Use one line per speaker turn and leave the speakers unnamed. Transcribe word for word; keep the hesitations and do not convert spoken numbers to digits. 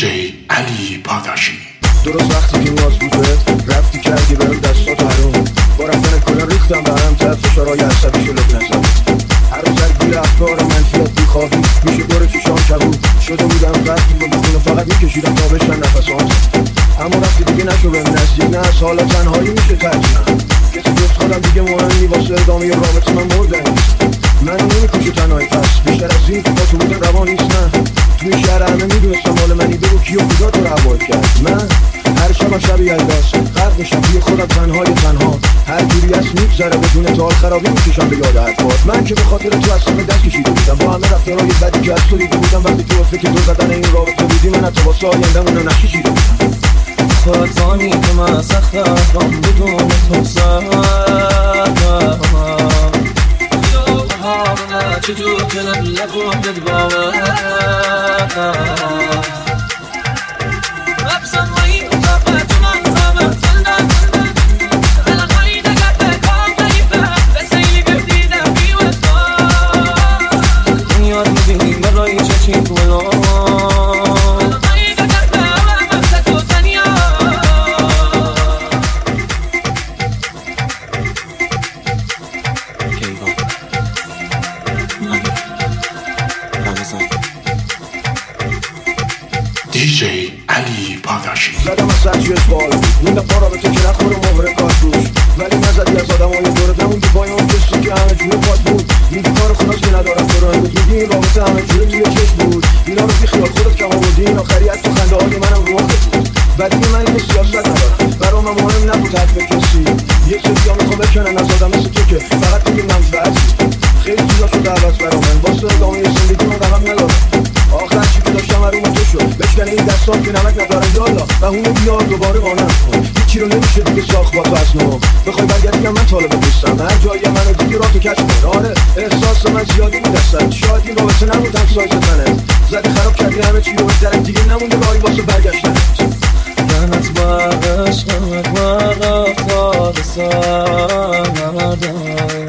دیجی علی پاداشی.
درست وقتی که نیاز بوده رفتی کردی برم دستات حروم، با رفتن کلا ریختم به هم تحت فشارهای عصبی شلوغ نزد. هر روز درگیر افکار منفیت بیخوابی میشه دور چشام کبود شده بودم قدری با بخونه فقط میکشیدم تا بشن نفسات. اما رفتی دیگه نشو بهم نزدیک، نه از حالا تنهایی میشه ترجیحم. کسی دوست خودم دیگه مهم نی واسه ادامه رابطه من مردن نیست. منو نمیکشه تنهایی پس بیشتر از این با تو بودن روا نیست. نه توی شهر همه میدونستم مال منی، بگو کیو کجا تو رو عواد کرد. من هر شب شب یلداست غرق میشم توی خودم تنهای تنها، هر جوری از میگذره بدون تال خرابی میکشم به یاد حرفات. من که به خاطر تو از همه دست کشیده بودم، با همه رفتارهای بدی که از تو دیده بودم. وقتی تو فکر دور زدن این رابطه بودی من حتی واسه آیندم اونو نشیده بودم.
خودت دانی که من سخت رفتم بدون تو سرم خیابونه چجور کنم لکم دد باور ابسم وی مطابت من خامت فلدن دل خیده گرده کام نیفه بسیلی گردیدم بیوستان یاد میبینی برای چه چی بولان
دیجی علی پاداشی.
زدم از سرچی اسبال موندم پا رابطه که نخوره مهره کاش روش، ولی نزدی از آدم های دورت نموندی پای اون کسی که همه جوره پاد بود. میگی کار خلاص که ندارم تو رو امروز میگی این رابطه همه جوره توی چشم بود. اینا رو بی خیال خودت کم آوردی، این آخری از تو خنده های منم رو آخر بود. ولی من این سیاست ندارم برام مهم نبود حرف کسی. یه سری ها میخوام بکنن از آدم مثل تو که فقط میگی منفعتی. خیلی چیزا شده عوض برام، من واسه ادامه زندگی من رقم ندارم. آخر چی که داشتم اروم تو شد بشکنه این دستان که نمک ندارن یالا و اونو بیار دوباره قانم کن. هیچی رو نمیشه دیگه ساخت با تو از نو، بخوای برگردیم من طالبه بستم هر جایی منو دیگه راه تو کش کن. آره احساس من زیادی میدستم، شاید این رابطه نبود هم سایز منه. زدی خراب کردی همه چی رو بهتره دیگه نمونده راهی واسه برگشتن.
دنت با عشقت با رفتار سردم